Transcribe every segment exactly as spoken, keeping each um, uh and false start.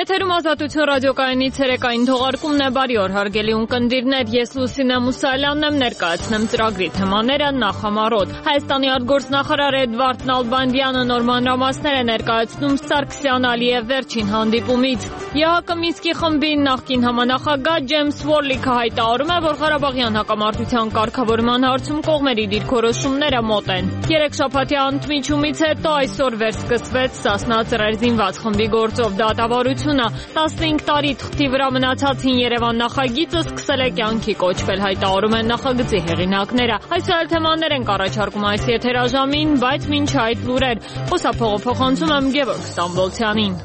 Եթերում Ազատություն ռադիոկայանի ցերեկային թողարկումն է, բարի օր հարգելի ունկնդիրներ, ես Լուսինե Մուսալյանն եմ, ներկայացնեմ ծրագրի թեմաները նախամարոտ։ Հայաստանի արտգործնախարար Էդվարդ Նալբանդյանը նոր մանրամասներ է ներկայացնում Սարգսյան-Ալիև վերջին հանդիպումից։ ԵՀԿ Մինսկի խմբի նախկին համանախագահ Ջեյմս Վորլիքը հայտարարում է, որ Ղարաբաղյան հակամարտության կարգավորման հարցում կողմերի դիրքորոշումները մոտ են։ Երեք շաբաթյա ընդմիջումից հետո այսօր վերսկսվեց Սասնա ծռեր զինված խմբի գործով դատավարությունը, տասնհինգ տարի թղթի վրա մնացած հին Երևան նախագիծը սկսել է կյանքի կոչվել, հայտարարում են նախագծի հեղինակները։ Այսօր թեմաներ ենք առաջարկում այս եթերաժամին, բայց մինչ այդ լուրեր, խոսափողը փոխանցում եմ Գևորգ Ստամբոլցյանին։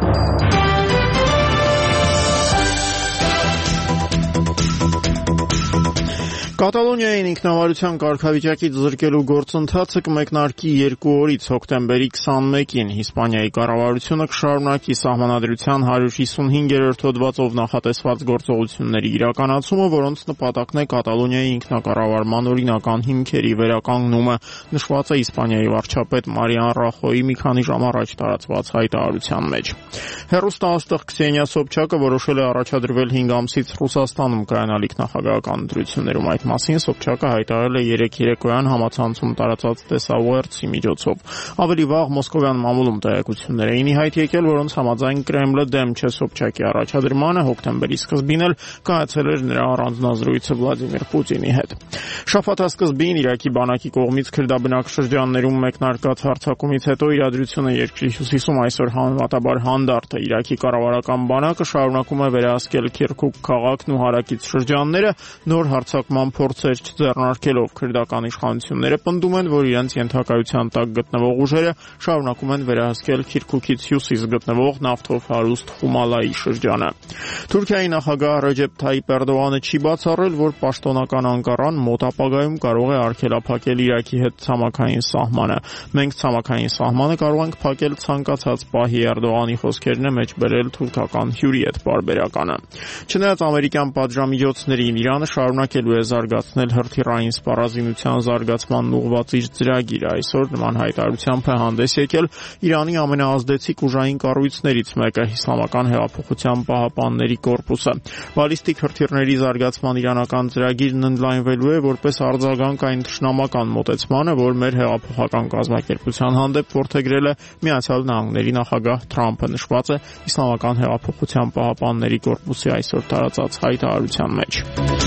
Կատալոնիային ինքնավարության կարգավիճակից զրկելու գործընթացը կմեկնարկի երկու օրից հոկտեմբերի քսանմեկին։ Իսպանիայի կառավարությունը կշարունակի սահմանադրության հարյուր հիսունհինգերորդ հոդվածով նախատեսված գործողությունների իրականացումը, որոնց նպատակն է Կատալոնիայի ինքնակառավարման օրինական հիմքերի վերականգնումը, նշված է Իսպանիայի վարչապետ Մարիան Ռախոյի մի քանի ժամ առաջ տարածված հայտարարության մեջ։ Հեռուստաաստղ Քսենիա Սոբչակը որոշել է առաջադրվել հինգ ամսից Ռուսաստանում կայանալիք նախագահական ընտրություններում։ Այդ մասին Սոբչակը հայտարարել է երեկ երեկոյան համացանցում տարածած տեսաուերցի միջոցով։ Ավելի վաղ մոսկովյան մամուլում տեղեկություններ էին ի հայտ եկել, որոնց համաձայն Կրեմլը դեմ չէ Սոբչակի առաջադրմանը, հոկտեմբերի սկզբին էլ կայացել էր նրա առանձնազրույցը Վլադիմիր Պուտինի հետ։ Շաբաթասկզբին Իրաքի բանակի կողմից քրդաբնակ շրջաններում մեկնարկած հարձակումից հետո իրադրությունը երկրի հյուսիսում այսօր համեմատաբար հանդարտ է։ Իրաքի կառավարական բանակը շարունակում է վերահսկել Քիրքուկ քաղաքն ու հարակից շրջանները, նոր հարձակման փորձեր չձեռնարկելով քրդական իշխանությունները պնդում են, որ իրենց ենթակայության տակ գտնվող ուժերը շարունակում են վերահսկել Քիրքուկից հյուսիս գտնվող նավթով հարուստ Խումալայի շրջանը։ Թուրքիայի նախագահ Ռեջեփ Թայիպ Էրդողանը չի բացառել, որ պաշտոնական Անկարան մոտ ապագայում կարող է արգելափակել Իրաքի հետ ցամաքային սահմանը։ Մենք ցամաքային սահմանը կարող ենք փակել ցանկացած պահի, Էրդողանի խոսքերն է մեջ բերել թուրքական հյուրի հետ պարբերականը։ Չնայած ամերիկյան պատժամիջոցներին Իրանը շարունակելու է զարգացնել հրթիռային սպառազինության զարգացման ուղղված իր ծրագիրը։ Այսօր նման հայտարարությամբ է հանդես եկել Իրանի ամենաազդեցիկ ուժային կառույցներից մեկը՝ Իսլամական հեղափոխության պահապանների կորպուսը։ Բալիստիկ հրթիռների զարգացման իրանական ծրագիրն ընդլայնվելու է որպես արձագանք այն թշնամական մոտեցմանը, որ մեր հեղափոխական կազմակերպության հանդեպ որդեգրել է Միացյալ Նահանգների նախագահ Թրամփը, նշված է Իսլամական հեղափոխության պահապանների կորպուսի այսօր տարածած հայտարարության մեջ։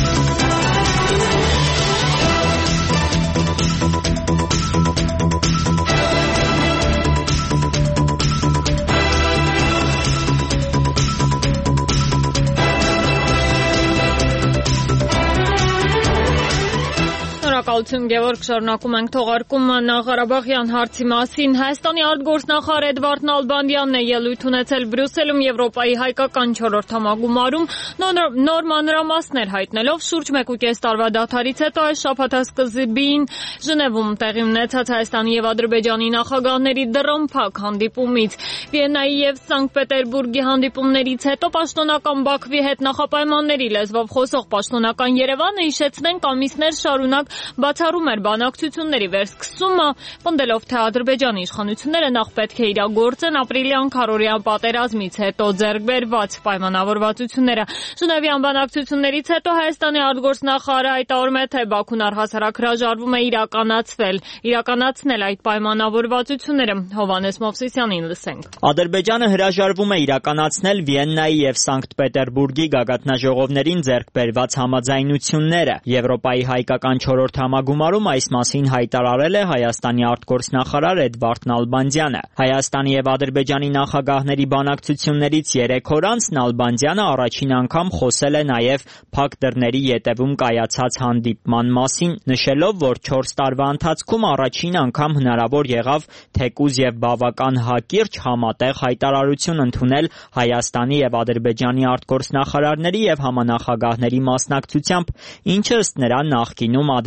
Շնորհակալություն Գևորգ, շարունակում ենք թողարկումը Ղարաբաղյան հարցի մասին։ Հայաստանի արտգործնախարար Էդվարդ Նալբանդյանն է ելույթ ունեցել Բրյուսելում Եվրոպայի հայկական չորրորդ համագումարում, նոր մանրամասներ հայտնելով շուրջ մեկ ու կես տարվա դադարից հետո այս շաբաթասկզբին Ժնևում տեղի ունեցած Հայաստանի եւ Ադրբեջանի նախագահների դռնփակ հանդիպումից։ Վիեննայի եւ Սանկտ Պետերբուրգի հանդիպումներից հետո պաշտոնական Բաքվի հետ նախապայմանների լեզվով խոսող պաշտոնական Երևանը, հիշեցնենք, ամիսներ շարունակ բացառում էր բանակցությունների վերսկսումը, պնդելով, թե Ադրբեջանի իշխանությունները նախ պետք է իրագործեն ապրիլյան քառօրյա պատերազմից հետո ձեռք բերված պայմանավորվածությունները։ Ժնևյան բանակցություններից հետո Հայաստանի արտգործնախարարը հայտարարում է, թե Բաքուն առհասարակ հրաժարվում է իրականացվել, իրականացնել այդ պայմանավորվածությունները։ Հովհաննես Մովսիսյանին լսենք։ Ադրբեջանը հրաժարվում է իրականացնել Վիեննայի եւ Սանկտ Պետերբուրգի գագաթնաժողովներին ձեռք բերված համաձայնությունները։ Եվրոպայի հայկական չորրորդ համագումարում այս մասին հայտարարել է Հայաստանի արտգործնախարար Էդվարդ Նալբանդյանը։ Հայաստանի եւ Ադրբեջանի նախագահների բանակցություններից երեք օր անց Նալբանդյանը առաջին անգամ խոսել է նաեւ փակ դռների ետևում կայացած հանդիպման մասին, նշելով, որ չորս տարվա ընթացքում առաջին անգամ հնարավոր եղավ թեկուզ եւ բավական հակիրճ համատեղ հայտարարություն ընդունել Հայաստանի եւ Ադրբեջանի արտգործնախարարների եւ համանախագահների մասնակցությամբ, ինչը ըստ նրա նախկինում Ադրբեջանի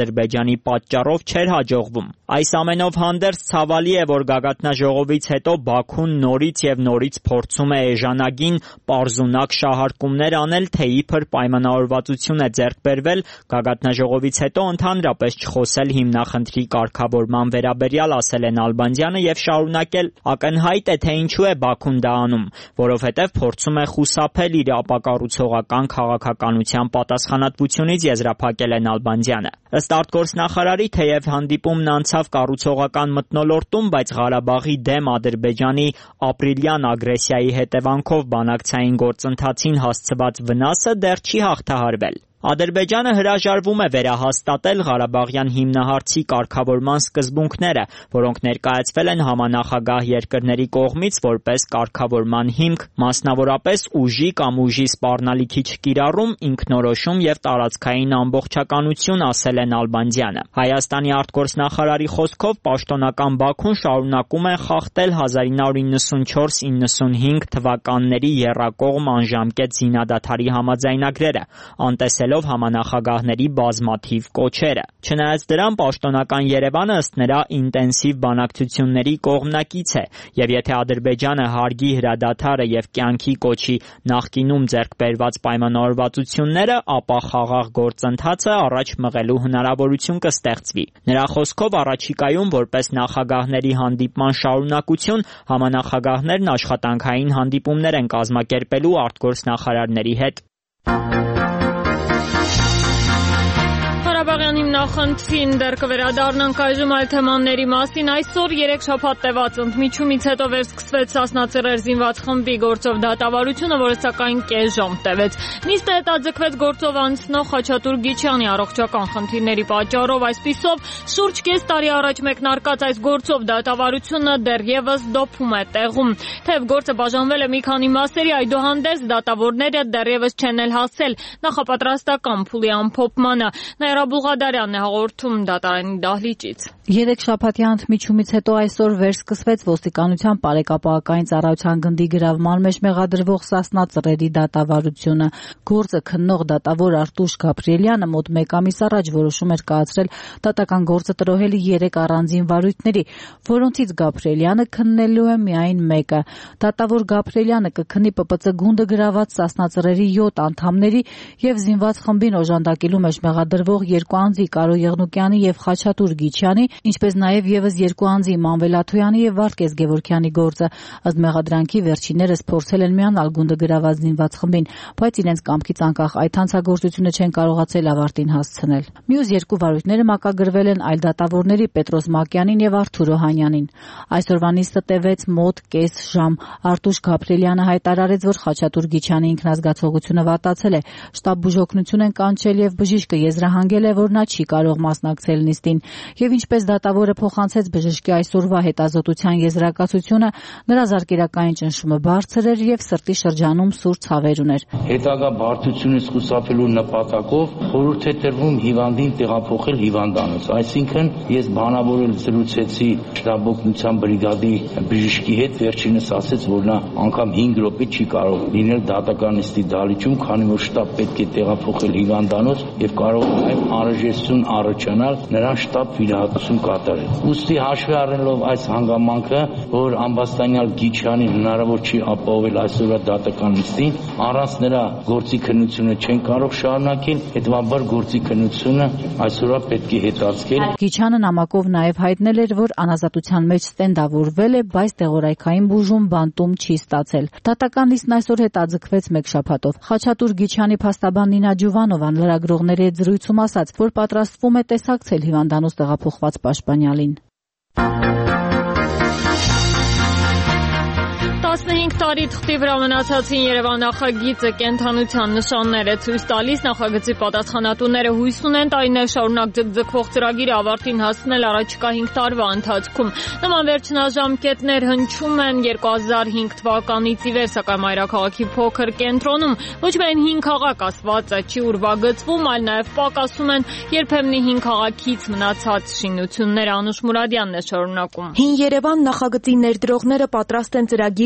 Ադրբեջանի պատճառով չէր հաջողվում։ Այս ամենով հանդերձ ցավալի է, որ գագաթնաժողովից հետո Բաքուն նորից եւ նորից փորձում է էժանագին պարզունակ շահարկումներ անել, թե իբր պայմանավորվածություն է ձեռք բերվել գագաթնաժողովից հետո ընդհանրապես չխոսել հիմնախնդրի կարգավորման վերաբերյալ, ասել է Նալբանդյանը եւ շարունակել. ակնհայտ է, թե ինչու է Բաքուն դա անում, որովհետեւ փորձում է խուսափել իր ապակառուցողական քաղաքականության պատասխանատվությունից, եզրափակել է Նալբանդյանը։ Ըստ արտգործնախարարի, թեև հանդիպումն անցավ կառուցողական մթնոլորտում, բայց Ղարաբաղի դեմ Ադրբեջանի ապրիլյան ագրեսիայի հետևանքով բանակցային գործընթացին հասցված վնասը դեռ չի հաղթահարվել։ Ադրբեջանը հրաժարվում է վերահաստատել Ղարաբաղյան հիմնահարցի կարգավորման սկզբունքները, որոնք ներկայացվել են համանախագահ երկրների կողմից որպես կարգավորման հիմք, մասնավորապես ուժի կամ ուժի սպառնալիքի չկիրառում, ինքնորոշում եւ տարածքային ամբողջականություն, ասել է Նալբանդյանը։ Հայաստանի արտգործնախարարի խոսքով պաշտոնական Բաքուն շարունակում է խախտել հազար ինը հարյուր իննսունչորս իննսունհինգ թվականների եռակողմ անժամկետ զինադադարի համաձայնագրերը, անտեսելով համանախագահների բազմաթիվ կոչերը։ Չնայած դրան, պաշտոնական Երևանը ըստ նրա ինտենսիվ բանակցությունների կողմնակից է, եւ եթե Ադրբեջանը հարգի հրադադարը եւ կյանքի կոչի նախկինում ձեռք բերված պայմանավորվածությունները, ապա խաղաղ գործընթացը առաջ մղելու հնարավորություն կստեղծվի։ Նրա խոսքով առաջիկայում որպես նախագահների հանդիպման շարունակություն համանախագահներն աշխատանքային հանդիպումներ են կազմակերպելու արտգործնախարարների հետ։ Ղարաբաղյան հիմնախնդրին դեռ կվերադառնանք այժմ այլ թեմաների մասին։ Այսօր երեք շաբաթ տևած ընդմիջումից հետո վերսկսվեց Սասնա Ծռեր զինված խմբի գործով դատավարությունը, որը սակայն կես ժամ տևեց։ Նիստը հետաձգվեց գործով անցնող Խաչատուր Գիչյանի առողջական խնդիրների պատճառով։ Այսպիսով, շուրջ կես տարի առաջ մեկնարկած այս գործով դատավարությունը դեռևս դոփում է տեղում։ Թեև գործը բաժանվել է մի քանի մասերի, այդուհանդերձ դատավորները դեռևս չեն էլ հասել նախապատրաստական փուլի ամփոփմանը։ Բուղադարյանն է հաղորդում դատարանի դահլիճից։ Երեք շաբաթյա ընդմիջումից հետո այսօր վերսկսվեց ոստիկանության բարեկապահական ծառայության գնդի գրավման մեջ մեղադրվող Սասնա Ծռերի դատավարությունը։ Գործը քննող դատավոր Արտուշ Գաբրիելյանը մոտ մեկ ամիս առաջ որոշում էր կայացրել դատական գործը տրոհելի երեք առանձին վարույթների, որոնցից Գաբրիելյանը քննելու է միայն մեկը։ Դատավոր Գաբրիելյանը կքննի Պ Պ Ց գունդը գրաված Սասնա Ծռերի յոթ անդամների եւ զինված խմբին օժանդակելու մեջ մեղադրվող երկու անձի Կարո Եղնուկյանի եւ Խաչատուր Գիչյանի, ինչպես նաեւ եւս երկու անձի Մանվել Աթոյանի եւ Վարդգես Գևորգյանի գործը։ Ըստ մեղադրանքի վերջիններս փորձել են միանալ գունդը գրաված զինված խմբին, բայց իրենց կամքից անկախ այդ հանցագործությունը չեն կարողացել ավարտին հասցնել։ Մյուս երկու վարույթները մակագրվել են այլ դատավորների Պետրոս Մակյանին եւ Արթուր Օհանյանին։ Այսօրվա նիստը տևեց մոտ կես ժամ։ Արտուշ Գաբրիելյանը հայտարարեց, որ Խաչատուր Գիչյանի ինքնազգացողությունը վատացել է, շտաբ բուժօգնություն են կանչել եւ բժիշկը եզրահանգել է, որ նա չի կարող մասնակցել նիստին։ Եվ ինչպես դատավորը փոխանցեց բժշկի այսօրվա հետազոտության եզրակացությունը, նրա զարկերակային ճնշումը բարձր էր եւ սրտի շրջանում սուր ցավեր ուներ։ Հետագա բարդությունից խուսափելու նպատակով խորհուրդ է տրվում հիվանդին տեղափոխել հիվանդանոց։ Այսինքն ես բանավորել զրուցեցի շտաբօգնության բրիգադի բժշկի հետ, վերջինս ասեց, որ նա անգամ հինգ րոպե չի կարող լինել դատական նիստի դահլիճում, քանի որ շտաբ պետք է տեղափոխել հիվանդանոց եւ կարող է անհրաժեշտություն առաջանալ նրան շտաբ վիրահատություն կատարել։ Ուստի հաշվի առնելով այս հանգամանքը, որ ամբաստանյալ Գիչյանին հնարավոր չի ապահովել այսօրվա դատական նիստին, առանց նրա գործի քննությունը չեն կարող շարունակել, հետևաբար գործի քննությունը այսօրվա պետք է հետաձգել։ Գիչյանը նամակով նաև հայտնել էր, որ անազատության մեջ ստենդավորվել է, բայց տեղորայքային բուժում բանտում չի ստացել։ Դատական նիստն այսօր հետաձգվեց մեկ շաբաթով։ Խաչատուր Գիչյանի փաստաբան Նինա Ջուվանովան լրագրողների հետ զրույցում ասաց, որ պատրաստվում է տեսակցել հիվանդանոց տեղափոխված պաշտպանյալին։ տասնհինգ տարի թղթի վրա մնացածին Երևան նախագիծը կենդանության նշաններ է ցույց տալիս։ Նախագծի պատասխանատուները հույս ունեն տարիներ շարունակ ձգձգվող ծրագիրը ավարտին հասցնել առաջիկա հինգ տարվա ընթացքում։ Նման վերջնաժամկետներ հնչում են երկու հազար հինգ թվականից ի վեր, սակայն մայրաքաղաքի փոքր կենտրոնում ոչ միայն հին քաղաք ասվածը չի ուրվագծվում, այլ նաև պակասում են երբեմնի հին քաղաքից մնացած շինությունները։ Անուշ Մուրադյանն է շարունակում։ Հին Երևան նախագծի ներդրողները պատրաստ են ծրագիրն ավարտի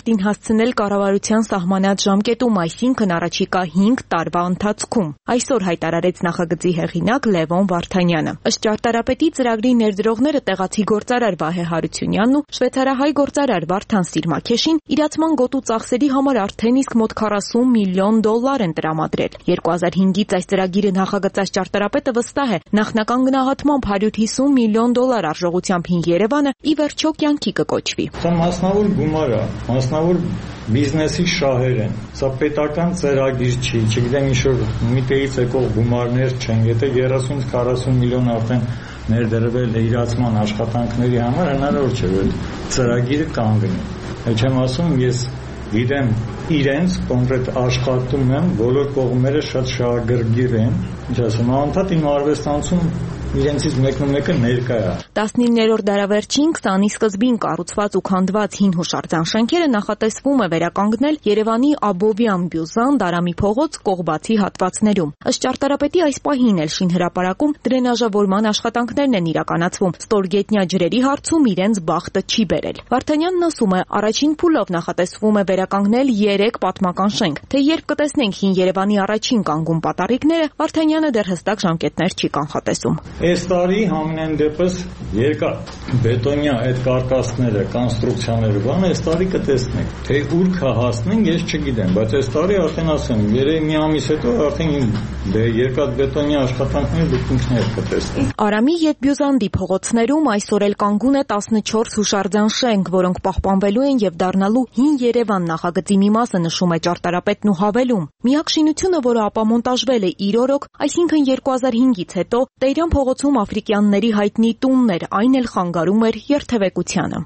նպատին հասցնել կառավարության սահմանած ժամկետում, այսինքն առաջիկա հինգ տարվա ընթացքում։ Այսօր հայտարարեց նախագծի հեղինակ Լևոն Վարդանյանը։ Ըստ ճարտարապետի ծրագրի ներդրողները տեղացի գործարար Վահե Հարությունյանն ու շվեյցարահայ գործարար Վարդան Սիրմաքեշին իրացման գոտու ծախսերի համար արդեն իսկ մոտ քառասուն միլիոն դոլար են տրամադրել։ երկու հազար հինգից այս ծրագիրը նախագծած ճարտարապետը վստահ է, նախնական գնահատմամբ հարյուր հիսուն միլիոն դոլար արժողությամբ հին Երևանը ի վերջո կյանքի կկոչվի։ Սա մասնավոր գումար է, մասնավոր բիզնեսի շահեր են։ Սա պետական ծրագիր չի, չգիտեմ ինչ-որ միտեից եկող գումարներ չեն, եթե երեսուն քառասուն միլիոն արդեն ներդրվել է իրացման աշխատանքների համար, հնարավոր չէ, որ ծրագիրը կանգնի։ Չեմ ասում, ես գիտեմ իրենց կոնկրետ աշխատում եմ, բոլոր կողմերը շատ շահագրգիռ են, ինչ ասեմ, անդադ իմ արվեստանոցում իրենցից մեկն ու մեկը ներկա է։ տասնիններորդ դարավերջին քսանի սկզբին կառուցված ու քանդված հին հուշարձան շենքերը նախատեսվում է վերականգնել Երևանի Աբովյան, Բյուզան, Դարամի փողոց կողբացի հատվածներում։ Ըստ ճարտարապետի այս պահին էլ շինհրապարակում դրենաժավորման աշխատանքներն են իրականացվում։ Ստորգետնյա ջրերի հարցում իրենց բախտը չի բերել։ Վարդանյանն ասում է, առաջին փուլով նախատեսվում է վերականգնել երեք պատմական շենք, թե երբ կտեսնենք հին Երևանի առաջին կանգուն պատառիկները, Վարդանյանը դեռ հստակ ժամկետներ չի կանխատեսում։ Այս տարի համենայն դեպս երկար բետոնյա այդ կարկասները, կոնստրուկցիաները բան այս տարի կտեսնենք։ Թե ուր կհասնենք, ես չգիտեմ, բայց այս տարի արդեն ասեմ, երեք մի ամիս հետո արդեն դե երկար բետոնյա աշխատանքները դուք ինքներդ կտեսնեք։ Արամի եւ Բյուզանդի փողոցներում այսօր էլ կանգուն է տասնչորս հուշարձան շենք, որոնք պահպանվելու են եւ դառնալու հին Երևան նախագծի մի մասը, նշում է ճարտարապետն ու հավելում։ Միակ շինությունը, որը ապամոնտաժվել է իր օրոք, այսինքն երկու հազար հինգից հետո Տերյան փողոցում աֆրիկյանների հայտնի տունն էր, այն էլ խանգարում էր երթևեկությանը։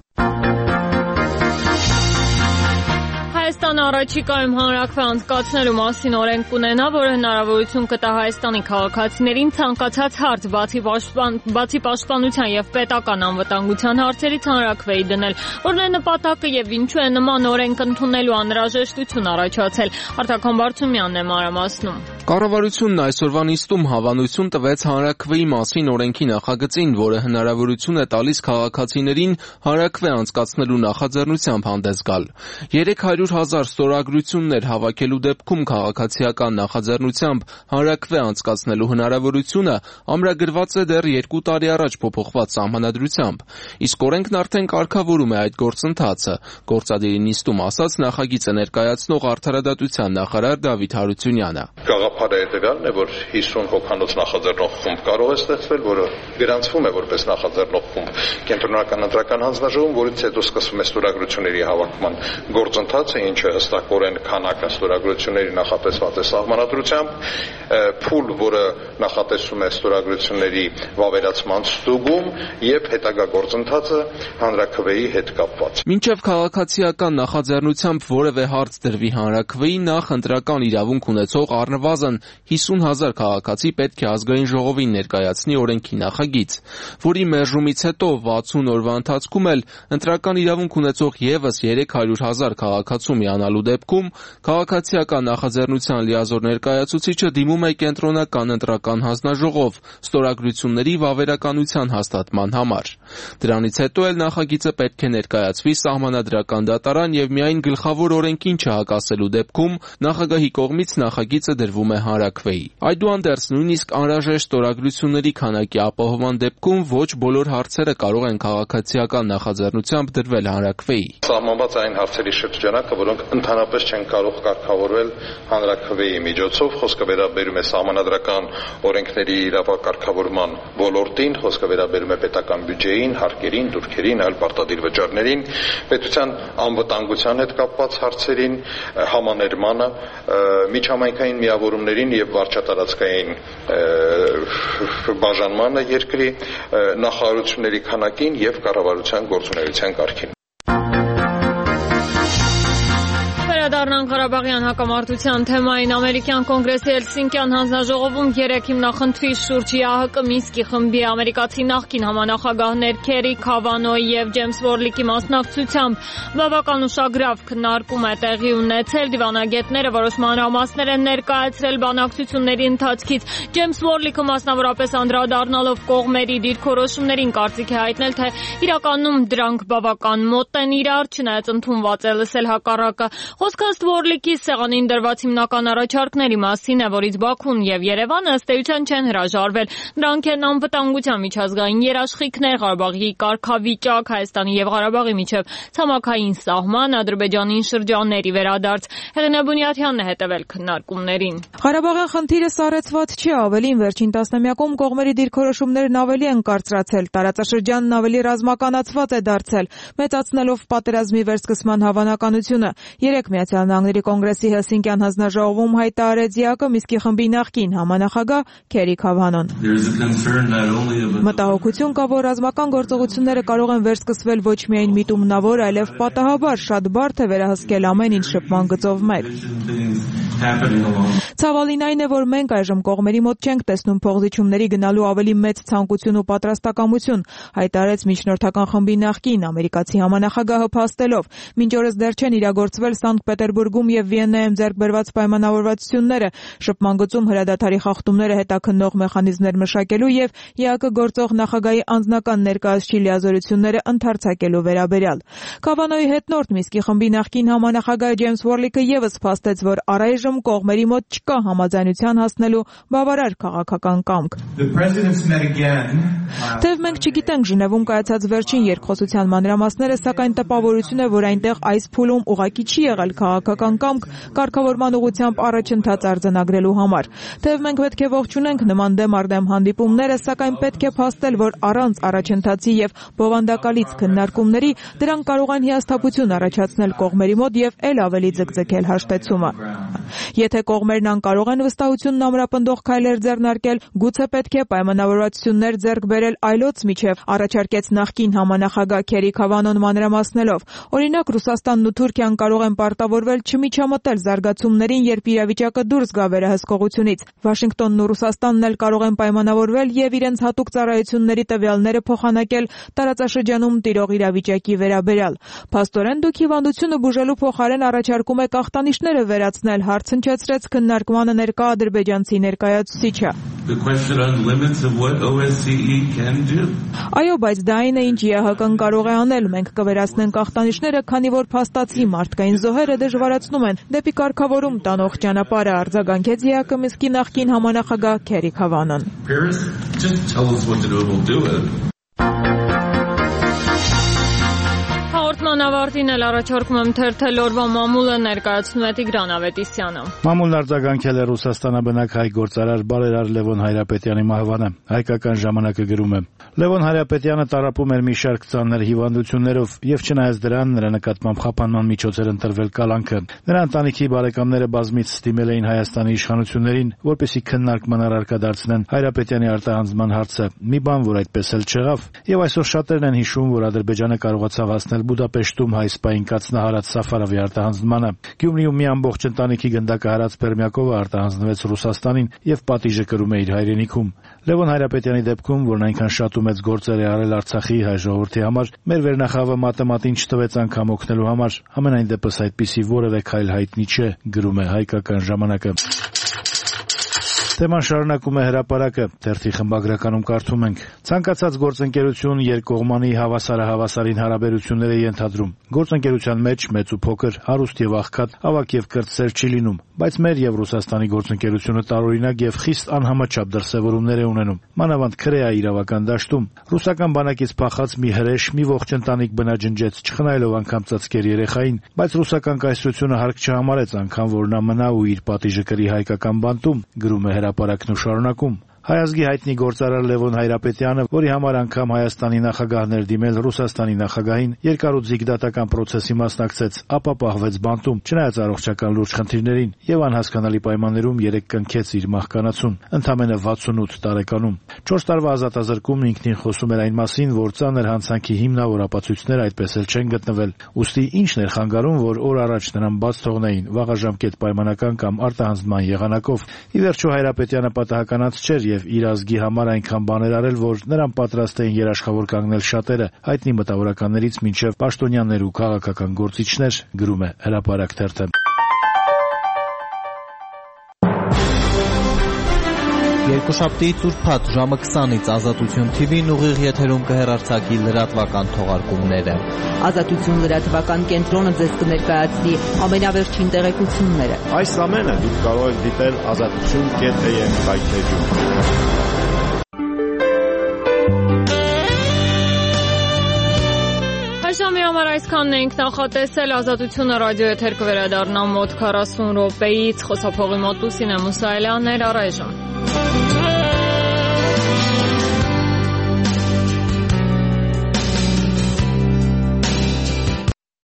Հայաստանը առաջիկայում հանրաքվե անցկացնելու մասին օրենք կունենա, որը հնարավորություն կտա Հայաստանի քաղաքացիներին ցանկացած հարց բացի պաշտպան, բացի պաշտպանության եւ պետական անվտանգության հարցերից հանրաքվեի դնել, որն է նպատակը եւ ինչու է նման օրենք ընդունելու անհրաժեշտություն առաջացել։ Արտակոն Բարցումյանն է մանրամասնում։ Կառավարությունն այսօրվա նիստում հավանություն տվեց հանրաքվեի մասին օրենքի նախագծին, որը հնարավորություն է տալիս քաղաքացիներին հանրաքվե անցկացնելու նախաձեռնությամբ հանդես գալ։ երեք հարյուր հազար ստորագրություններ հավաքելու դեպքում քաղաքացիական նախաձեռնությամբ հանրաքվե անցկացնելու հնարավորությունը ամրագրված է դեռ երկու տարի առաջ փոփոխված սահմանադրությամբ, իսկ օրենքն արդեն կարգավորում է այդ գործընթացը, գործադիրի նիստում ասաց նախագիծը ներկայացնող Արդարադատության նախարար Դավիթ Հարությունյանը։ Գաղափարը հետևյալն է, որ հիսուն հոգանոց նախաձեռնող խումբ կարող է ստեղծվել, որը գրանցվում է որպես նախաձեռնող խումբ կենտրոնական ընտրական հանձնաժողովում, որից հետո սկսվում է ստորագրությունների հավաքման գործընթացը, ինչը հստակորեն քանակը ստորագրությունների նախատեսված է սահմանադրությամբ, փուլ, որը նախատեսում է ստորագրությունների վավերացման ստուգում եւ հետագա գործընթացը հանրաքվեի հետ կապված։ Մինչև քաղաքացիական նախաձեռնությամբ որևէ հարց դրվի հանրաքվեի, նախ ընտրական իրավունք ունեցող առնվազն հիսուն հազար քաղաքացի պետք է ազգային ժողովին ներկայացնի օրենքի նախագիծ, որի մերժումից հետո վաթսուն օրվա ընթացքում էլ ընտրական իրավունք ունեցող եւս երեք հարյուր հազար քաղաքացու միանալու դեպքում քաղաքացիական նախաձեռնության լիազոր ներկայացուցիչը դիմում է կենտրոնական ընտրական հանձնաժողով ստորագրությունների վավերականության հաստատման համար։ Դրանից հետո էլ նախագիծը պետք է ներկայացվի սահմանադրական դատարան եւ միայն գլխավոր օրենքին չհակասելու դեպքում նախագահի կողմից նախագիծը դրվում է հանրաքվեի։ Այդուհանդերձ նույնիսկ անհրաժեշտ ստորագրությունների քանակի ապահովման դեպքում ոչ բոլոր հարցերը կարող են քաղաքացիական նախաձեռնությամբ դրվել հանրաքվեի։ Սահմանված այն հարցերի շրջանակը, որոնք ընդհանրապես չեն կարող կարգավորվել հանրաքվեի միջոցով, խոսքը վերաբերում է սահմանադրական օրենքների իրավակարգավորման ոլորտին, խոսքը վերաբերում է պետական բյուջեին, հարկերին, դուրքերին, այլ պարտադիր վճարներին, պետության անվտանգության հետ կապված հարցերին, համաներմանը, միջհամայնքային միավորումներին եւ վարչատարածքային բաժանմանը երկրի, նախարարությունների քանակին եւ կառավարության գործունեության կարգին։ Անդրադառնանք Ղարաբաղյան հակամարտության թեմային ամերիկյան կոնգրեսի Հելսինկյան հանձնաժողովում երեք հիմնախնդրի շուրջ ԵԱՀԿ Մինսկի խմբի ամերիկացի նախկին համանախագահներ Քերի Քավանոյի եւ Ջեյմս Վորլիկի մասնակցությամբ բավական ուշագրավ քննարկում է տեղի ունեցել։ Դիվանագետները որոշ մանրամասներ են ներկայացրել բանակցությունների ընթացքից։ Ջեյմս Վորլիկը մասնավորապես անդրադառնալով կողմերի դիրքորոշումներին կարծիք է հայտնել, թե իրականում դրանք բավական մոտ են իրար, չնայած ընդունված է լսել հակառակը։ Խոսքը ըստ Վորլիկի սեղանին դրված հիմնական առաջարկների մասին է, որից Բաքուն եւ Երևանը ըստ էության չեն հրաժարվել։ Դրանք են անվտանգության միջազգային երաշխիքներ, Ղարաբաղի կարգավիճակ, Հայաստանի եւ Ղարաբաղի միջև ցամաքային սահման, Ադրբեջանին շրջանների վերադարձ։ Հեղինե Բունյաթյանն է հետևել քննարկումներին։ Ղարաբաղյան խնդիրը սառեցված չի, ավելին վերջին տասնամյակում կողմերի դիրքորոշումներն ավելի են կարծրացել, տարածաշրջանն ավելի ռազմականացված է դարձել, մեծացնելով պատերազմի վերսկսման հավանականությունը։ Երեք Միացյալ Նահանգների կոնգրեսի Հելսինկյան հանձնաժողովում հայտարարեց ԵԱՀԿ Մինսկի խմբի նախկին համանախագահ Քերի Քավանոն։ Մտահոգություն կա, որ ռազմական գործողությունները կարող են վերսկսվել ոչ միայն միտումնավոր, այլև պատահաբար, շատ բարդ է վերահսկել ամեն ինչ շփման գծով մեկ։ Ցավալին այն է, որ մենք այժմ կողմերի մոտ չենք տեսնում փոխզիջումների գնալու ավելի մեծ ցանկություն ու պատրաստակամություն, հայտարարեց միջնորդական խմբի նախկին ամերիկացի համանախագահը փաստելով։ Մինչ օրս դեռ չեն իրագործվել Սանկտ Պետերբուրգում եւ Վիեննայում ձեռք բերված պայմանավորվածությունները, շփման գծում հրադադարի խախտումները հետաքննող մեխանիզմներ մշակելու եւ ԵԱՀԿ գործող նախագահի անձնական ներկայացուցիչ լիազորությունները ընդարձակելու վերաբերյալ։ Քավանոյի հետնորդ Մինսկի խմբի նախկին համանախագահ Ջեյմս Վորլիկը եւս փաստեց, որ առայժմ կողմերի մոտ չկա համաձայնության հասնելու բավարար քաղաքական կամք։ Թեև մենք չգիտենք Ժնևում կայացած վերջին երկխոսության մանրամասները, սակայն տպավորություն է, որ այնտեղ այս փուլում ուղղակի չի եղել քաղաքական կամք կարգավորման ուղղությամբ առաջընթաց արձանագրելու համար։ Թեև մենք պետք է ողջունենք նման դեմ առ դեմ հանդիպումները, սակայն պետք է փաստել, որ առանց առաջընթացի եւ բովանդակալից քննարկումների դրանք կարող են հիասթափություն առաջացնել կողմերի մոտ եւ ել ավելի ձգձգել հաշտեցումը։ Եթե կողմերն անկարող են վստահությունն ամրապնդող քայլեր ձեռնարկել, գուցե պետք է պայմանավորվածություններ ձեռք բերել այլոց միջև, առաջարկեց նախկին համանախագահ Քերի Քավանոն մանրամասնելով։ Օրինակ, Ռուսաստանն ու Թուրքիան կարող են պարտավորվել չմիջամտել զարգացումներին, երբ իրավիճակը դուրս գա վերահսկողությունից։ Վաշինգտոնն ու Ռուսաստանն էլ կարող են պայմանավորվել եւ իրենց հատուկ ծառայությունների տվյալները փոխանակել տարածաշրջանում տիրող իրավիճակի վերաբերյալ։ Փաստորեն դուք հիվանդությունը բուժելու փոխարեն առաջարկում եք ախտանիշները վերացնել, հարց հնչեցրեց քննարկմանը ներկա ադրբեջանցի ներկայացուցիչը։ Այո, բայց դա այն է, ինչ ԵԱՀԿ-ն կարող է անել։ Մենք կվերացնենք ախտանիշները, քանի որ փաստացի մարդկային զոհերը դժվարացնում են դեպի կարգավորում տանող ճանապարհը, արձագանքեց ԵԱՀԿ Մինսկի նախկին համանախագահ Քերի Քավանոն։ Հաղորդման ավարտին էլ առաջարկում եմ թերթել օրվա մամուլը, ներկայացնում է Տիգրան Ավետիսյանը։ Մամուլն արձագանքել է Ռուսաստանաբնակ հայ գործարար բարերար Լևոն Հայրապետյանի մահվանը։ Հայկական ժամանակը գրում է. Լևոն Հայրապետյանը տառապում էր մի շարք ծանր հիվանդություններով եւ չնայած դրան նրա նկատմամբ խափանման միջոց էր ընտրվել կալանքը։ Նրա ընտանիքի բարեկամները բազմից ստիմել էին Հայաստանի իշխանություններին, որպեսզի քննարկման առարկա դարձնեն Հայրապետյանի արտահանձնման հարցը։ Մի բան, որ այդպես էլ չեղավ, եւ այսօր շատերն են հիշում, որ Ադրբեջանը կարողացավ հասնել Բուդապեշտում հայ սպային կաթնահարած Սաֆարովի արտահանձնմանը։ Գյումրիում մի ամբողջ ընտանիքի գնդակահարած Պերմյակովը արտահանձնվեց Ռուսաստանին եւ պատիժը կրում է իր հայրենիքում։ Լևոն Հայրապետյանի դեպքում, որն այնքան շատ ու մեծ գործեր է արել Արցախի հայ ժողովրդի համար, մեր վերնախավը մատեմատին չտվեց անգամ օգնելու համար, ամենայն դեպս այդպիսի որևէ քայլ հայտնի չէ, գրում է Հայկական ժամանակը։ Թեման շարունակում է հրապարակը, թերթի խմբագրականում կարդում ենք. Ցանկացած գործընկերություն երկկողմանի հավասարահավասարին հարաբերություններ է ենթադրում։ Գործընկերության մեջ մեծ ու փոքր, հարուստ եւ աղքատ, ավակ եւ կրտսեր չի լինում, բայց մեր եւ Ռուսաստանի գործընկերությունը տարօրինակ եւ խիստ անհամաչափ դրսևորումներ է ունենում։ Մանավանդ Քրեա իրավական դաշտում ռուսական բանակից փախած մի հրեշ մի ողջ ընտանիք բնաջնջեց, չխնայելով անգամ ծածկեր երեխային, բայց ռուսական կայսրությունը հարկ չհամարեց անգամ, որ նա մնա ու իր պատիժը կրի հայկական բանտում, գրում է հրապարակն ու շարունակում. Հայ ազգի հայտնի գործարար Լևոն Հայրապետյանը, որի համար անգամ Հայաստանի նախագահներ դիմել Ռուսաստանի նախագահին, երկարուձիգ դատական պրոցեսի մասնակցեց, ապա պահվեց բանտում, չնայած առողջական լուրջ խնդիրներին, եւ անհասկանալի պայմաններում երեք կնքեց իր մահկանացուն, ընդամենը վաթսունութ տարեկանում։ չորս տարվա ազատազրկումն ինքնին խոսում էր այն մասին, որ ծանր հանցանքի հիմնավոր ապացույցներ այդպես էլ չեն գտնվել։ Ուստի ինչն էր խանգարում, որ օր առաջ նրան բաց թողնեին վաղաժամկետ պայմանական կամ արտահանձնման եղանակով։ Ի վերջո Հայրապետյանը պատահականած չէր եւ իր ազգի համար այնքան բաներ արել, որ նրան պատրաստ էին երաշխավոր կանգնել շատերը, հայտնի մտավորականներից մինչև պաշտոնյաներ ու քաղաքական գործիչներ, գրում է Հրապարակ թերթը։ Երկուշաբթի ծուրփաթ ժամը քսանից Ազատություն թի վին ուղիղ եթերում կհեռարձակի լրատվական թողարկումները։ Ազատություն լրատվական կենտրոնը ձեզ կներկայացնի ամենավերջին տեղեկությունները։ Այս ամենը դուք կարող եք դիտել ազատություն կետ է եմ վայթեջում։ Ժամի համար այսքանն էինք նախատեսել, Ազատությունը ռադիո եթեր կվերադառնա մոտ քառասուն րոպեից, խոսափողի մոտ Լուսինե Մուսայելյանն էր, առայժմ։